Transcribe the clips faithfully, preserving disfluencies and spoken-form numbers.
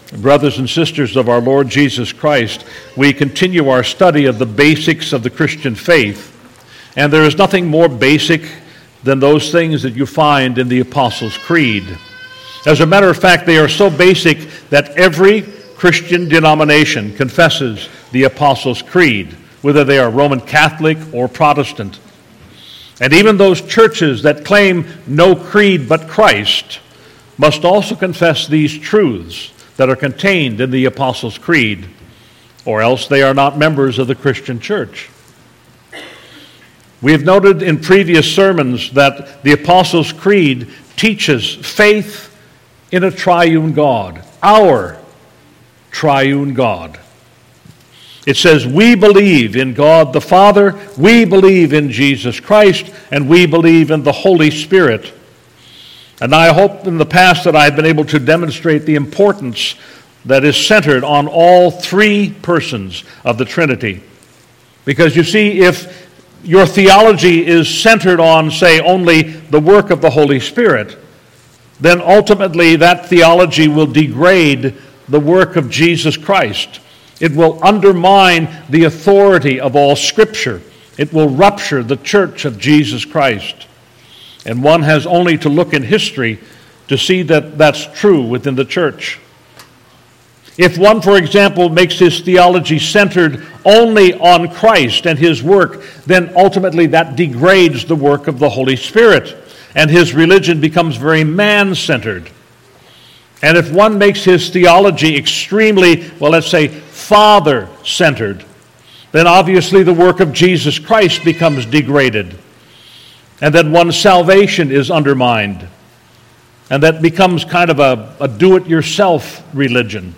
Brothers and sisters of our Lord Jesus Christ, we continue our study of the basics of the Christian faith, and there is nothing more basic than those things that you find in the Apostles' Creed. As a matter of fact, they are so basic that every Christian denomination confesses the Apostles' Creed, whether they are Roman Catholic or Protestant. And even those churches that claim no creed but Christ must also confess these truths that are contained in the Apostles' Creed, or else they are not members of the Christian church. We have noted in previous sermons that the Apostles' Creed teaches faith in a triune God, our triune God. It says, we believe in God the Father, we believe in Jesus Christ, and we believe in the Holy Spirit. And I hope in the past that I've been able to demonstrate the importance that is centered on all three persons of the Trinity. Because you see, if your theology is centered on, say, only the work of the Holy Spirit, then ultimately that theology will degrade the work of Jesus Christ. It will undermine the authority of all Scripture. It will rupture the church of Jesus Christ. And one has only to look in history to see that that's true within the church. If one, for example, makes his theology centered only on Christ and his work, then ultimately that degrades the work of the Holy Spirit, and his religion becomes very man-centered. And if one makes his theology extremely, well, let's say, Father-centered, then obviously the work of Jesus Christ becomes degraded. And then one's salvation is undermined. And that becomes kind of a, a do-it-yourself religion.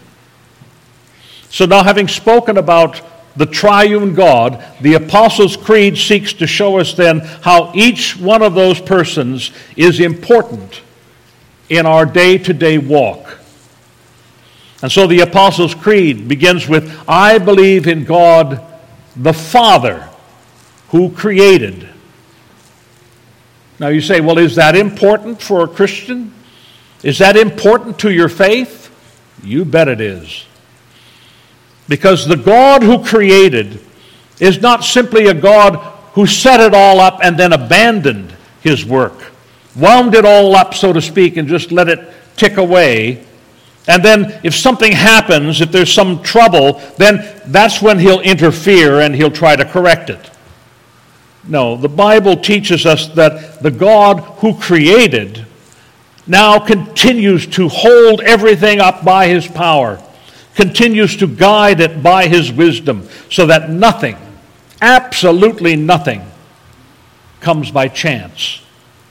So now, having spoken about the triune God, the Apostles' Creed seeks to show us then how each one of those persons is important in our day-to-day walk. And so the Apostles' Creed begins with, I believe in God the Father who created. Now you say, well, is that important for a Christian? Is that important to your faith? You bet it is. Because the God who created is not simply a God who set it all up and then abandoned his work, wound it all up, so to speak, and just let it tick away. And then if something happens, if there's some trouble, then that's when he'll interfere and he'll try to correct it. No, the Bible teaches us that the God who created now continues to hold everything up by his power, continues to guide it by his wisdom, so that nothing, absolutely nothing, comes by chance.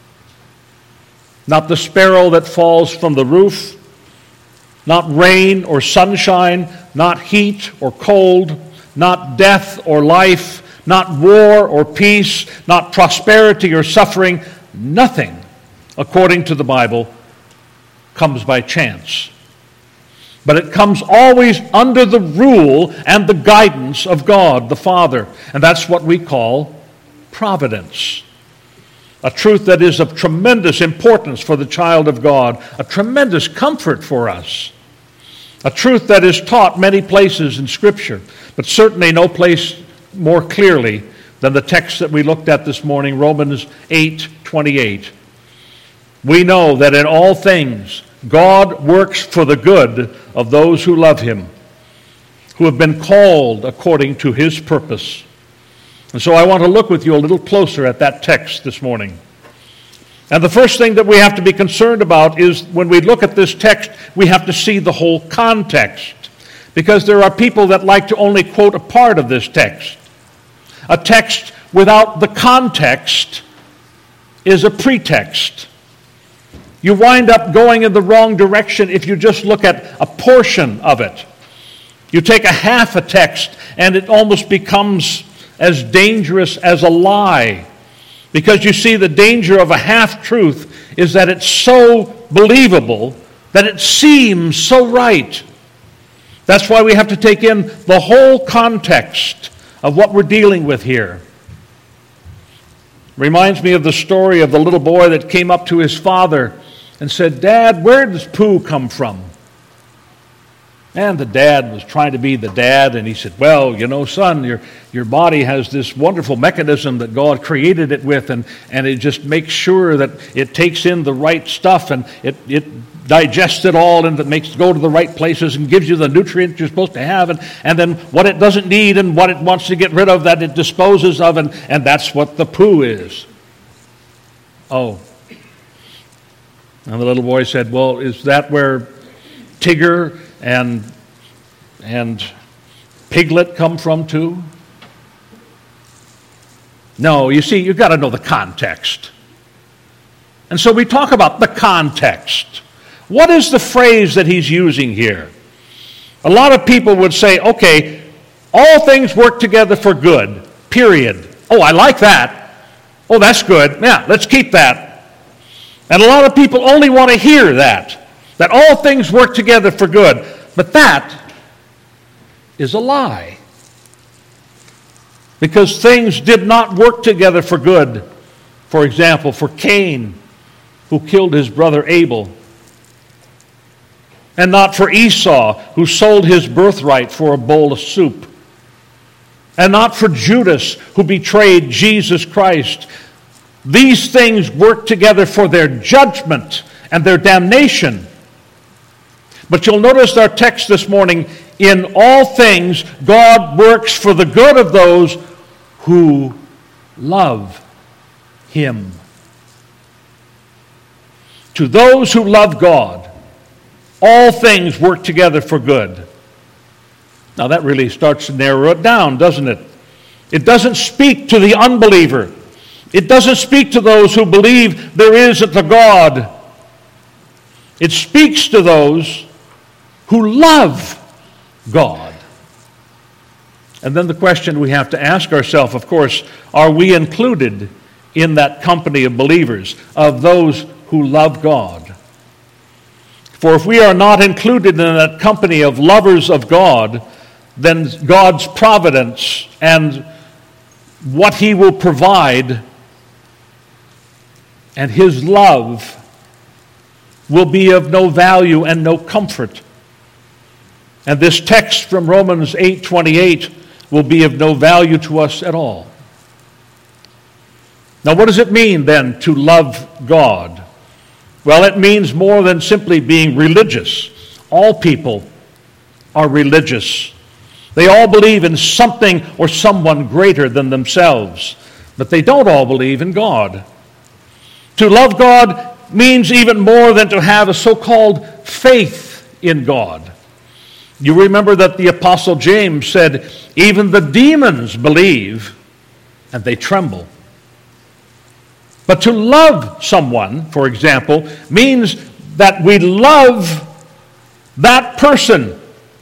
Not the sparrow that falls from the roof, not rain or sunshine, not heat or cold, not death or life, not war or peace, not prosperity or suffering. Nothing, according to the Bible, comes by chance. But it comes always under the rule and the guidance of God the Father. And that's what we call providence. A truth that is of tremendous importance for the child of God, a tremendous comfort for us. A truth that is taught many places in Scripture, but certainly no place more clearly than the text that we looked at this morning, Romans eight twenty-eight. We know that in all things God works for the good of those who love him, who have been called according to his purpose. And so I want to look with you a little closer at that text this morning. And the first thing that we have to be concerned about is when we look at this text, we have to see the whole context. Because there are people that like to only quote a part of this text. A text without the context is a pretext. You wind up going in the wrong direction if you just look at a portion of it. You take a half a text and it almost becomes as dangerous as a lie. Because you see, the danger of a half-truth is that it's so believable that it seems so right. That's why we have to take in the whole context of what we're dealing with here. Reminds me of the story of the little boy that came up to his father and said, "Dad, where does poo come from?" And the dad was trying to be the dad, and he said, well, you know, son, your your body has this wonderful mechanism that God created it with, and, and it just makes sure that it takes in the right stuff, and it, it digests it all, and it makes it go to the right places and gives you the nutrients you're supposed to have, and, and then what it doesn't need and what it wants to get rid of, that it disposes of, and, and that's what the poo is. Oh. And the little boy said, well, is that where Tigger and and Piglet come from too? No, you see, you've got to know the context. And so we talk about the context. What is the phrase that he's using here? A lot of people would say, okay, all things work together for good, period. Oh, I like that. Oh, that's good. Yeah, let's keep that. And a lot of people only want to hear that. That all things work together for good. But that is a lie. Because things did not work together for good. For example, for Cain, who killed his brother Abel. And not for Esau, who sold his birthright for a bowl of soup. And not for Judas, who betrayed Jesus Christ. These things work together for their judgment and their damnation. But you'll notice our text this morning, in all things, God works for the good of those who love Him. To those who love God, all things work together for good. Now that really starts to narrow it down, doesn't it? It doesn't speak to the unbeliever. It doesn't speak to those who believe there isn't a God. It speaks to those who love God. And then the question we have to ask ourselves, of course, are we included in that company of believers, of those who love God? For if we are not included in that company of lovers of God, then God's providence and what He will provide and His love will be of no value and no comfort. And this text from Romans eight twenty-eight will be of no value to us at all. Now, what does it mean then to love God? Well, it means more than simply being religious. All people are religious. They all believe in something or someone greater than themselves, but they don't all believe in God. To love God means even more than to have a so-called faith in God. You remember that the Apostle James said, even the demons believe and they tremble. But to love someone, for example, means that we love that person.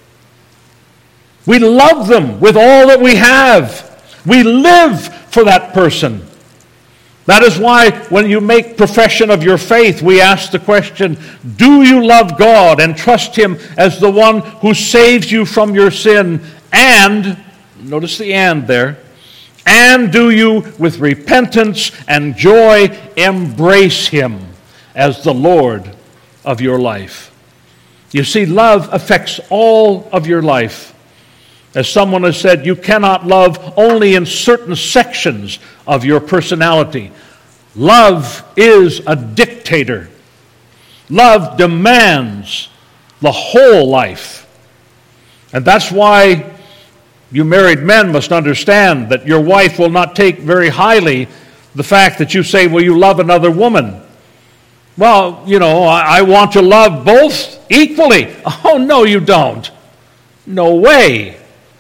We love them with all that we have. We live for that person. That is why when you make profession of your faith, we ask the question, do you love God and trust Him as the one who saves you from your sin? And, notice the and there, and do you with repentance and joy embrace Him as the Lord of your life? You see, love affects all of your life. As someone has said, you cannot love only in certain sections of your personality. Love is a dictator. Love demands the whole life. And that's why you married men must understand that your wife will not take very highly the fact that you say, well, you love another woman. Well, you know, I, I want to love both equally. Oh, no, you don't. No way.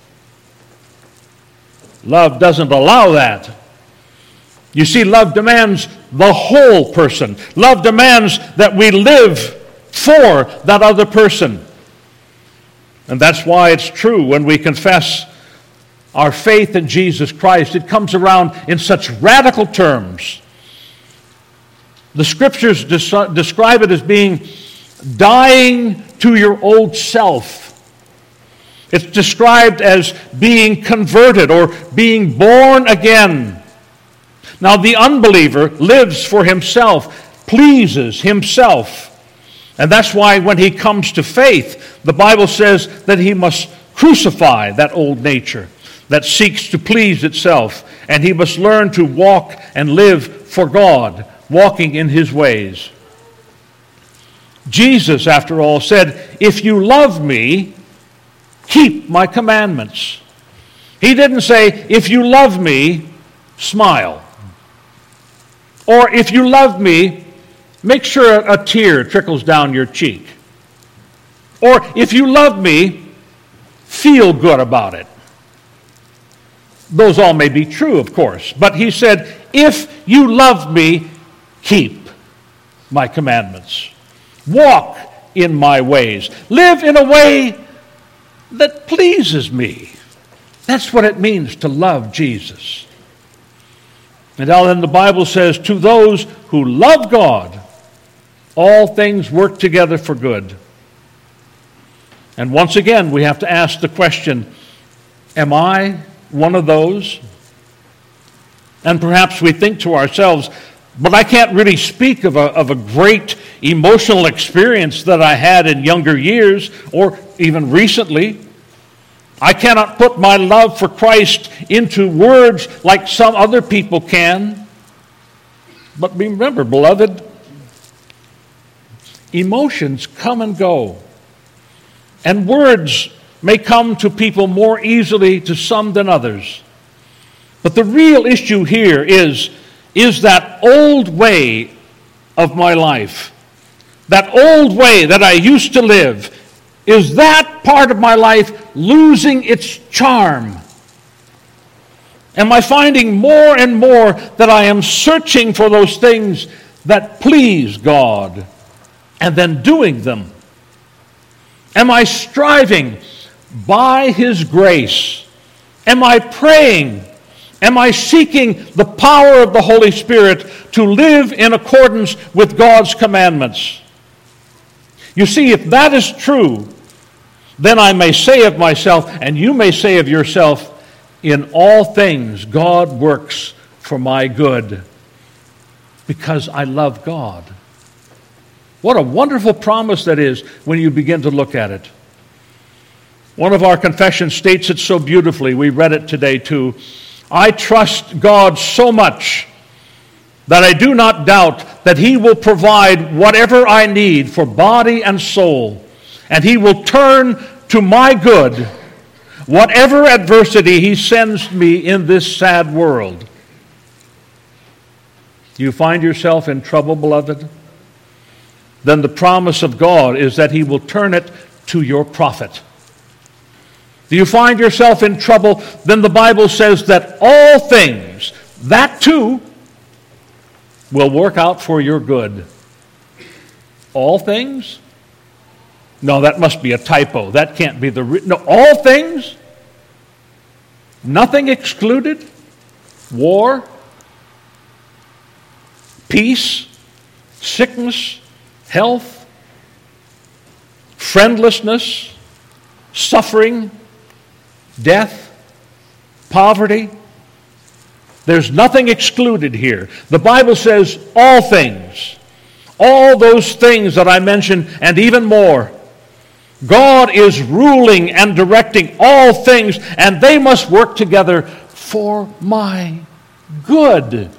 Love doesn't allow that. You see, love demands the whole person. Love demands that we live for that other person. And that's why it's true when we confess our faith in Jesus Christ, it comes around in such radical terms. The Scriptures des- describe it as being dying to your old self. It's described as being converted or being born again. Now, the unbeliever lives for himself, pleases himself. And that's why when he comes to faith, the Bible says that he must crucify that old nature that seeks to please itself, and he must learn to walk and live for God, walking in his ways. Jesus, after all, said, "If you love me, keep my commandments." He didn't say, "If you love me, smile." Or, "If you love me, make sure a tear trickles down your cheek." Or, "If you love me, feel good about it." Those all may be true, of course. But he said, "If you love me, keep my commandments. Walk in my ways. Live in a way that pleases me." That's what it means to love Jesus. And now then the Bible says, to those who love God, all things work together for good. And once again, we have to ask the question, am I one of those? And perhaps we think to ourselves, but I can't really speak of a, of a great emotional experience that I had in younger years or even recently. I cannot put my love for Christ into words like some other people can. But remember, beloved, emotions come and go. And words may come to people more easily to some than others. But the real issue here is, is that old way of my life, that old way that I used to live, is that part of my life losing its charm? Am I finding more and more that I am searching for those things that please God and then doing them? Am I striving by His grace? Am I praying? Am I seeking the power of the Holy Spirit to live in accordance with God's commandments? You see, if that is true, then I may say of myself, and you may say of yourself, in all things God works for my good, because I love God. What a wonderful promise that is when you begin to look at it. One of our confessions states it so beautifully. We read it today too. I trust God so much that I do not doubt that He will provide whatever I need for body and soul, and He will turn to my good whatever adversity He sends me in this sad world. You find yourself in trouble, beloved? Then the promise of God is that He will turn it to your profit. Do you find yourself in trouble? Then the Bible says that all things, that too, will work out for your good. All things? No, that must be a typo. That can't be the... Re- no, all things? Nothing excluded? War? Peace? Sickness? Health? Friendlessness? Suffering? Death? Poverty? There's nothing excluded here. The Bible says all things. All those things that I mentioned and even more. God is ruling and directing all things, and they must work together for my good.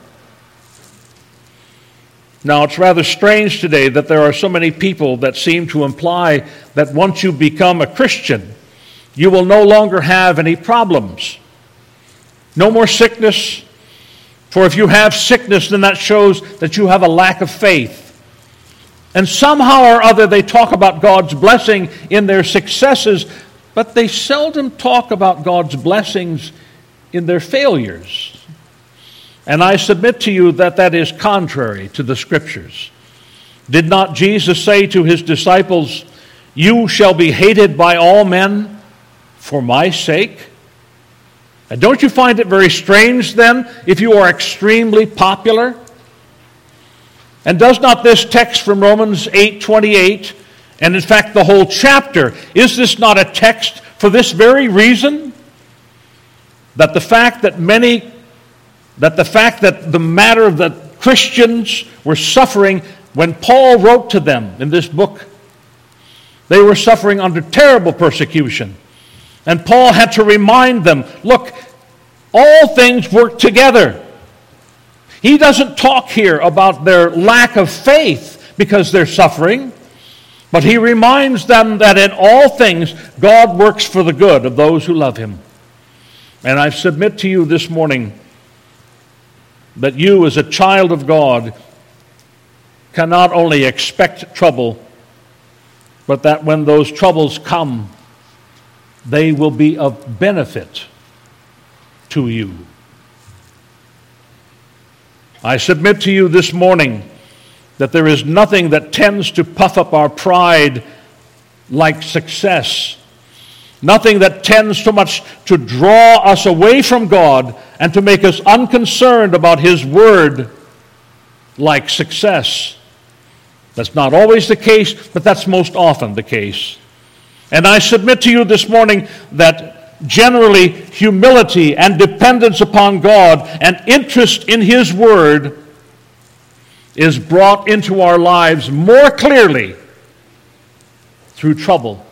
Now, it's rather strange today that there are so many people that seem to imply that once you become a Christian, you will no longer have any problems. No more sickness, for if you have sickness, then that shows that you have a lack of faith. And somehow or other they talk about God's blessing in their successes, but they seldom talk about God's blessings in their failures. And I submit to you that that is contrary to the Scriptures. Did not Jesus say to His disciples, "You shall be hated by all men for my sake"? And don't you find it very strange then if you are extremely popular? And does not this text from Romans eight twenty-eight, and in fact the whole chapter, is this not a text for this very reason? That the fact that many, that the fact that the matter of the Christians were suffering when Paul wrote to them in this book They were suffering under terrible persecution. And Paul had to remind them, look, all things work together. He doesn't talk here about their lack of faith because they're suffering, but he reminds them that in all things God works for the good of those who love him. And I submit to you this morning that you as a child of God can not only expect trouble, but that when those troubles come, they will be of benefit to you. I submit to you this morning that there is nothing that tends to puff up our pride like success. Nothing that tends so much to draw us away from God and to make us unconcerned about His Word like success. That's not always the case, but that's most often the case. And I submit to you this morning that generally humility and dependence upon God and interest in His Word is brought into our lives more clearly through trouble.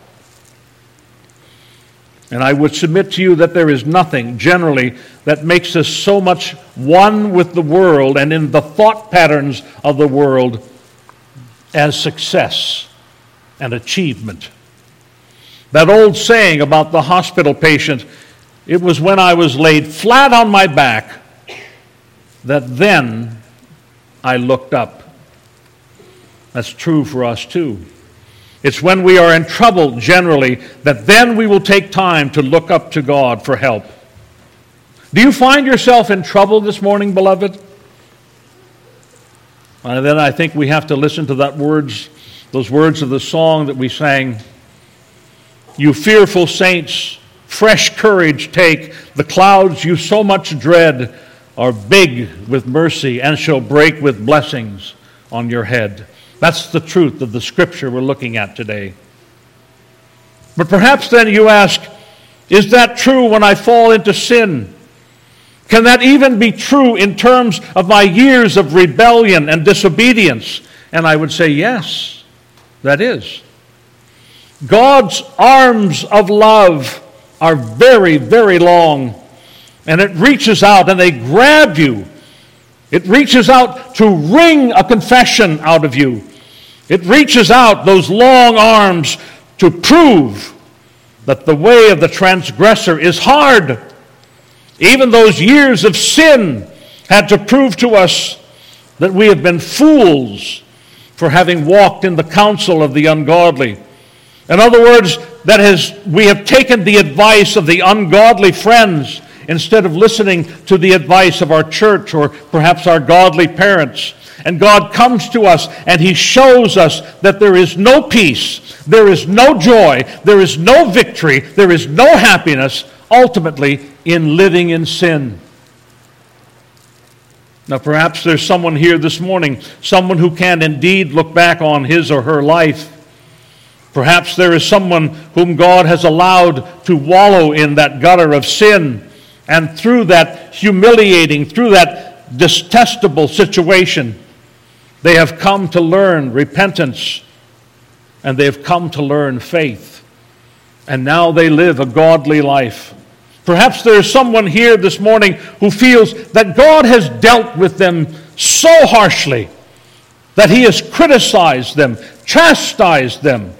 And I would submit to you that there is nothing generally that makes us so much one with the world and in the thought patterns of the world as success and achievement. That old saying about the hospital patient, it was when I was laid flat on my back that then I looked up. That's true for us too. It's when we are in trouble generally that then we will take time to look up to God for help. Do you find yourself in trouble this morning, beloved? And then I think we have to listen to that words, those words of the song that we sang. You fearful saints, fresh courage take. The clouds you so much dread are big with mercy and shall break with blessings on your head. That's the truth of the scripture we're looking at today. But perhaps then you ask, is that true when I fall into sin? Can that even be true in terms of my years of rebellion and disobedience? And I would say, yes, that is. God's arms of love are very, very long, and it reaches out and they grab you. It reaches out to wring a confession out of you. It reaches out those long arms to prove that the way of the transgressor is hard. Even those years of sin had to prove to us that we have been fools for having walked in the counsel of the ungodly. In other words, that is, we have taken the advice of the ungodly friends instead of listening to the advice of our church or perhaps our godly parents. And God comes to us and He shows us that there is no peace, there is no joy, there is no victory, there is no happiness ultimately in living in sin. Now perhaps there's someone here this morning, someone who can indeed look back on his or her life. Perhaps there is someone whom God has allowed to wallow in that gutter of sin, and through that humiliating, through that detestable situation, they have come to learn repentance, and they have come to learn faith. And now they live a godly life. Perhaps there is someone here this morning who feels that God has dealt with them so harshly, that He has criticized them, chastised them,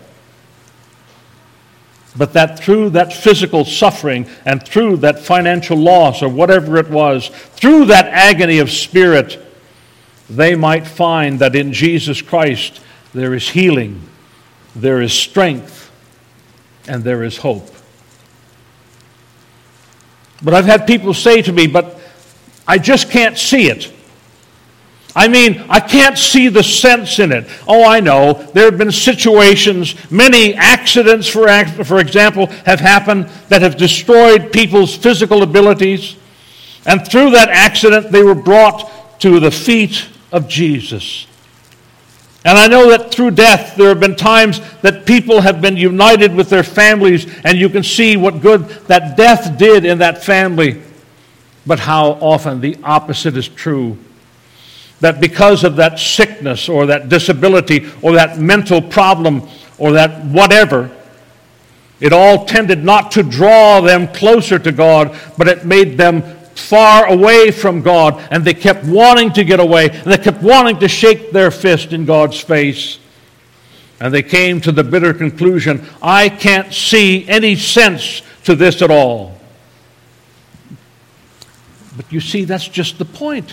but that through that physical suffering and through that financial loss or whatever it was, through that agony of spirit, they might find that in Jesus Christ there is healing, there is strength, and there is hope. But I've had people say to me, but I just can't see it. I mean, I can't see the sense in it. Oh, I know. There have been situations, many accidents, for, for example, have happened that have destroyed people's physical abilities. And through that accident, they were brought to the feet of Jesus. And I know that through death, there have been times that people have been united with their families, and you can see what good that death did in that family. But how often the opposite is true. That because of that sickness or that disability or that mental problem or that whatever. It all tended not to draw them closer to God, but it made them far away from God, and they kept wanting to get away, and they kept wanting to shake their fist in God's face. And they came to the bitter conclusion, I can't see any sense to this at all. But you see, that's just the point.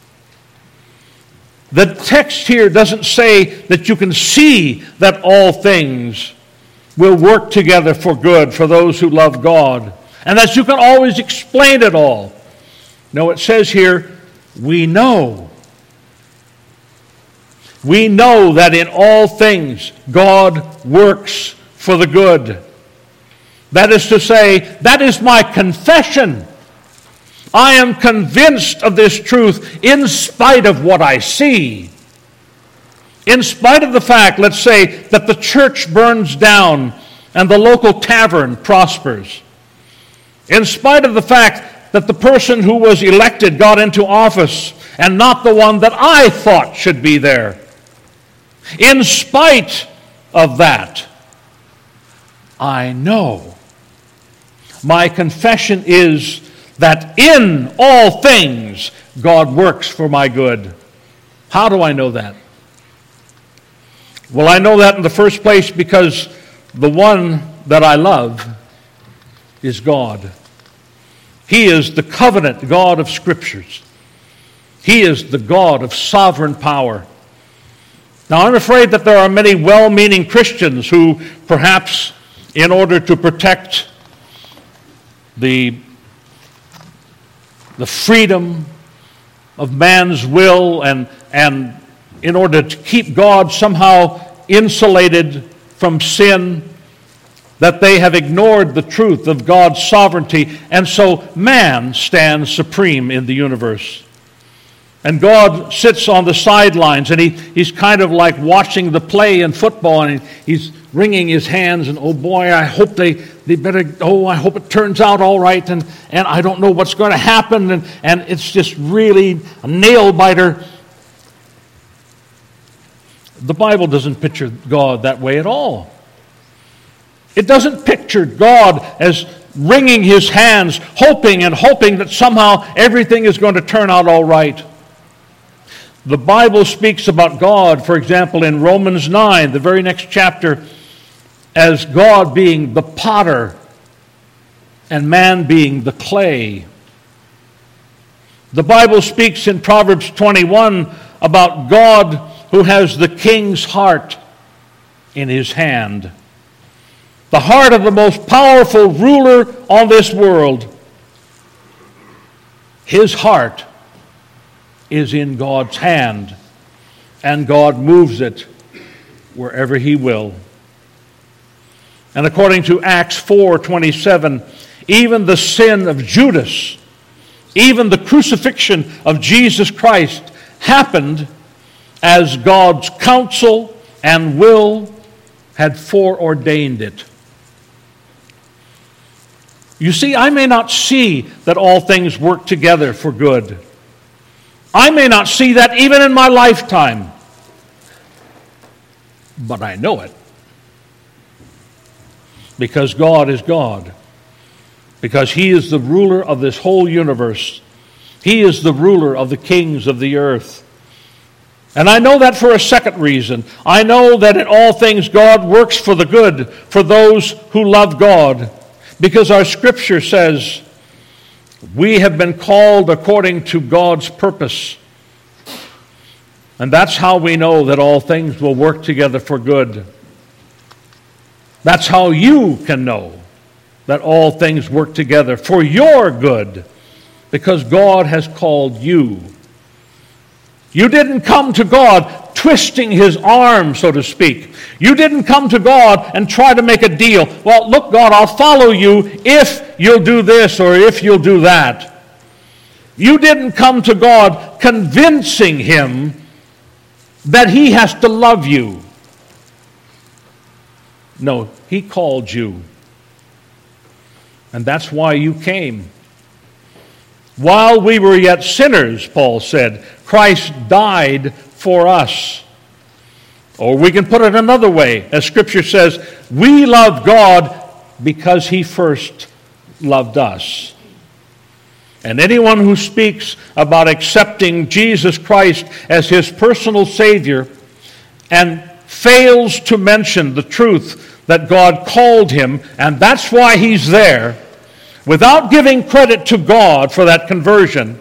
The text here doesn't say that you can see that all things will work together for good for those who love God, and that you can always explain it all. No, it says here, we know. We know that in all things God works for the good. That is to say, that is my confession. I am convinced of this truth in spite of what I see. In spite of the fact, let's say, that the church burns down and the local tavern prospers. In spite of the fact that the person who was elected got into office and not the one that I thought should be there. In spite of that, I know. My confession is that in all things God works for my good. How do I know that? Well, I know that in the first place because the one that I love is God. He is the covenant God of Scriptures. He is the God of sovereign power. Now, I'm afraid that there are many well-meaning Christians who, perhaps in order to protect the, the freedom of man's will and, and in order to keep God somehow insulated from sin, that they have ignored the truth of God's sovereignty, and so man stands supreme in the universe. And God sits on the sidelines, and he, he's kind of like watching the play in football, and he, he's wringing his hands, and oh boy, I hope they, they better, oh, I hope it turns out all right, and, and I don't know what's going to happen, and, and it's just really a nail-biter. The Bible doesn't picture God that way at all. It doesn't picture God as wringing his hands, hoping and hoping that somehow everything is going to turn out all right. The Bible speaks about God, for example, in Romans nine, the very next chapter, as God being the potter and man being the clay. The Bible speaks in Proverbs twenty-one about God who has the king's heart in his hand. The heart of the most powerful ruler on this world. His heart is in God's hand, and God moves it wherever he will. And according to Acts four twenty-seven, even the sin of Judas, even the crucifixion of Jesus Christ happened as God's counsel and will had foreordained it. You see, I may not see that all things work together for good. I may not see that even in my lifetime. But I know it. Because God is God. Because he is the ruler of this whole universe. He is the ruler of the kings of the earth. And I know that for a second reason. I know that in all things God works for the good for those who love God. Because our scripture says, we have been called according to God's purpose. And that's how we know that all things will work together for good. That's how you can know that all things work together for your good. Because God has called you. You didn't come to God twisting his arm, so to speak. You didn't come to God and try to make a deal. Well, look, God, I'll follow you if you'll do this or if you'll do that. You didn't come to God convincing him that he has to love you. No, he called you. And that's why you came. While we were yet sinners, Paul said, Christ died for us. Or we can put it another way, as Scripture says, we love God because He first loved us. And anyone who speaks about accepting Jesus Christ as his personal Savior and fails to mention the truth that God called him, and that's why he's there, without giving credit to God for that conversion,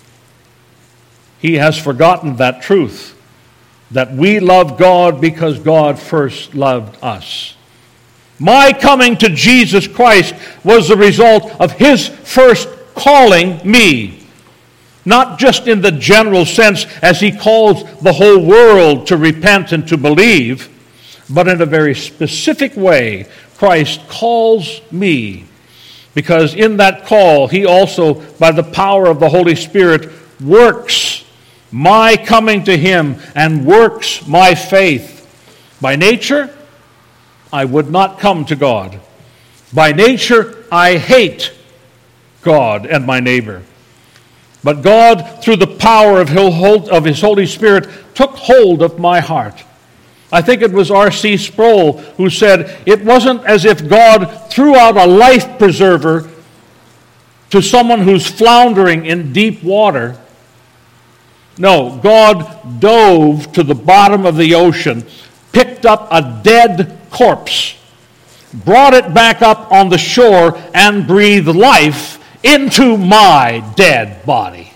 he has forgotten that truth, that we love God because God first loved us. My coming to Jesus Christ was the result of His first calling me, not just in the general sense as He calls the whole world to repent and to believe, but in a very specific way. Christ calls me, because in that call He also, by the power of the Holy Spirit, works my coming to Him and works my faith. By nature, I would not come to God. By nature, I hate God and my neighbor. But God, through the power of His Holy Spirit, took hold of my heart. I think it was R C Sproul who said, it wasn't as if God threw out a life preserver to someone who's floundering in deep water. No, God dove to the bottom of the ocean, picked up a dead corpse, brought it back up on the shore, and breathed life into my dead body.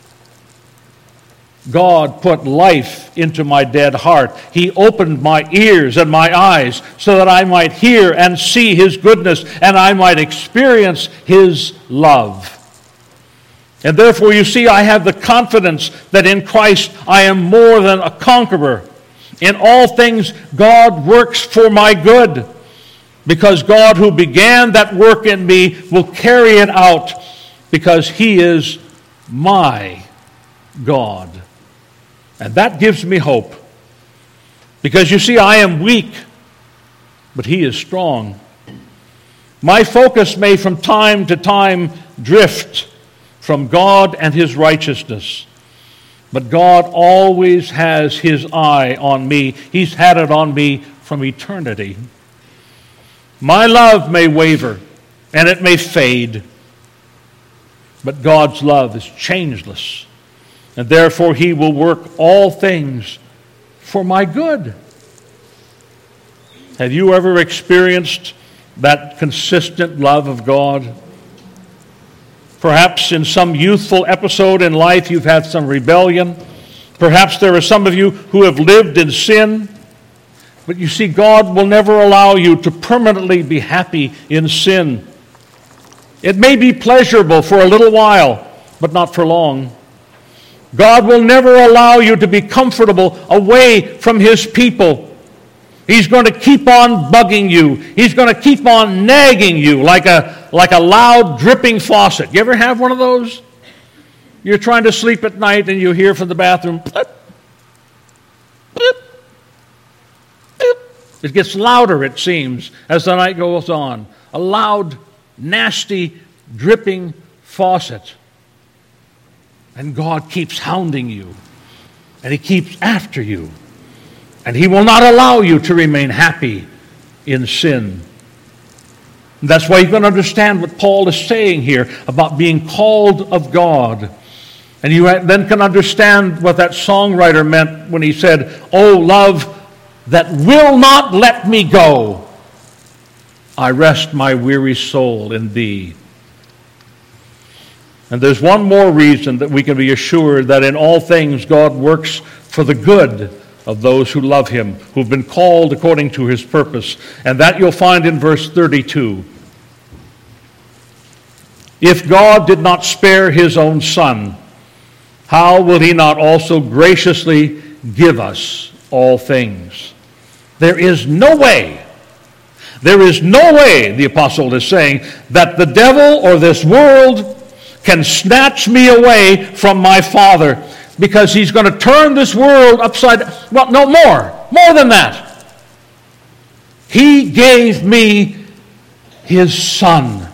God put life into my dead heart. He opened my ears and my eyes so that I might hear and see His goodness and I might experience His love. And therefore, you see, I have the confidence that in Christ I am more than a conqueror. In all things, God works for my good, because God who began that work in me will carry it out, because He is my God. And that gives me hope. Because you see, I am weak, but He is strong. My focus may from time to time drift from God and His righteousness. But God always has His eye on me. He's had it on me from eternity. My love may waver, and it may fade, but God's love is changeless, and therefore He will work all things for my good. Have you ever experienced that consistent love of God? Perhaps in some youthful episode in life you've had some rebellion. Perhaps there are some of you who have lived in sin. But you see, God will never allow you to permanently be happy in sin. It may be pleasurable for a little while, but not for long. God will never allow you to be comfortable away from His people. He's going to keep on bugging you. He's going to keep on nagging you like a, like a loud dripping faucet. You ever have one of those? You're trying to sleep at night and you hear from the bathroom, blip, blip, blip. It gets louder, it seems, as the night goes on. A loud, nasty, dripping faucet. And God keeps hounding you. And He keeps after you. And He will not allow you to remain happy in sin. And that's why you can understand what Paul is saying here about being called of God. And you then can understand what that songwriter meant when he said, "Oh, love that will not let me go, I rest my weary soul in Thee." And there's one more reason that we can be assured that in all things God works for the good of those who love Him, who've been called according to His purpose. And that you'll find in verse thirty-two. If God did not spare His own Son, how will He not also graciously give us all things? There is no way, there is no way, the apostle is saying, that the devil or this world can snatch me away from my Father, because he's going to turn this world upside down. Well, no more. More than that. He gave me His Son.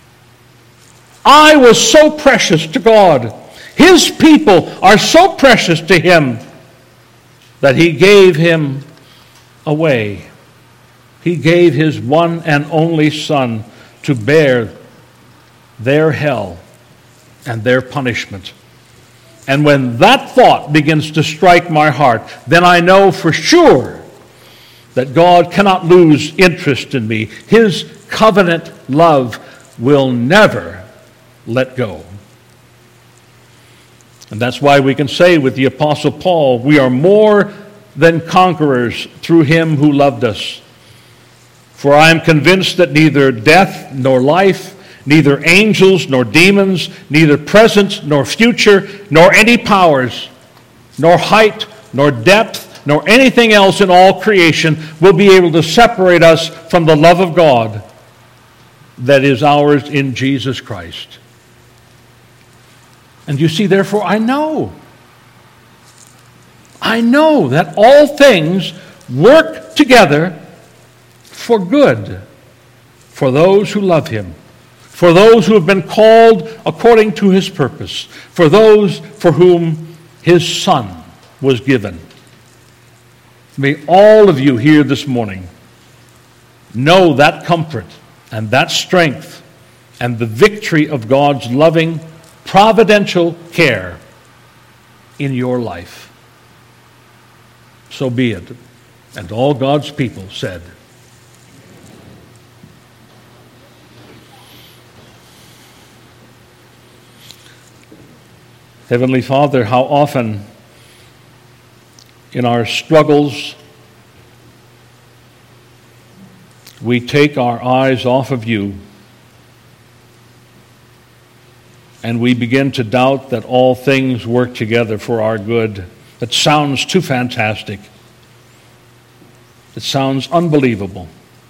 I was so precious to God. His people are so precious to Him that He gave Him away. He gave his one and only Son to bear their hell and their punishment. And when that thought begins to strike my heart, then I know for sure that God cannot lose interest in me. His covenant love will never let go. And that's why we can say with the Apostle Paul, we are more than conquerors through him who loved us. For I am convinced that neither death nor life, neither angels nor demons, neither present nor future, nor any powers, nor height, nor depth, nor anything else in all creation will be able to separate us from the love of God that is ours in Jesus Christ. And you see, therefore, I know. I know that all things work together for good for those who love him, for those who have been called according to his purpose, for those for whom his Son was given. May all of you here this morning know that comfort and that strength and the victory of God's loving, providential care in your life. So be it. And all God's people said, Heavenly Father, how often in our struggles we take our eyes off of you and we begin to doubt that all things work together for our good. That sounds too fantastic. It sounds unbelievable.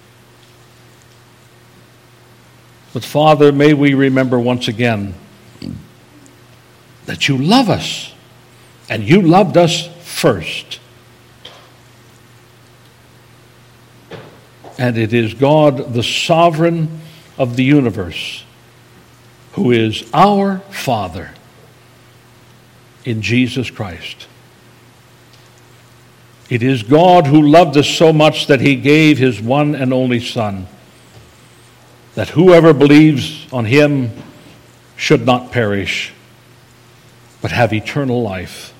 But Father, may we remember once again that you love us, and you loved us first. And it is God, the sovereign of the universe, who is our Father in Jesus Christ. It is God who loved us so much that he gave his one and only Son, that whoever believes on him should not perish, but have eternal life.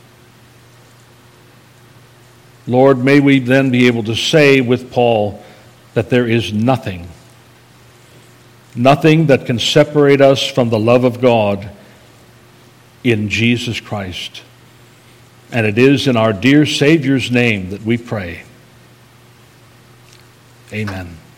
Lord, may we then be able to say with Paul that there is nothing, nothing that can separate us from the love of God in Jesus Christ. And it is in our dear Savior's name that we pray. Amen.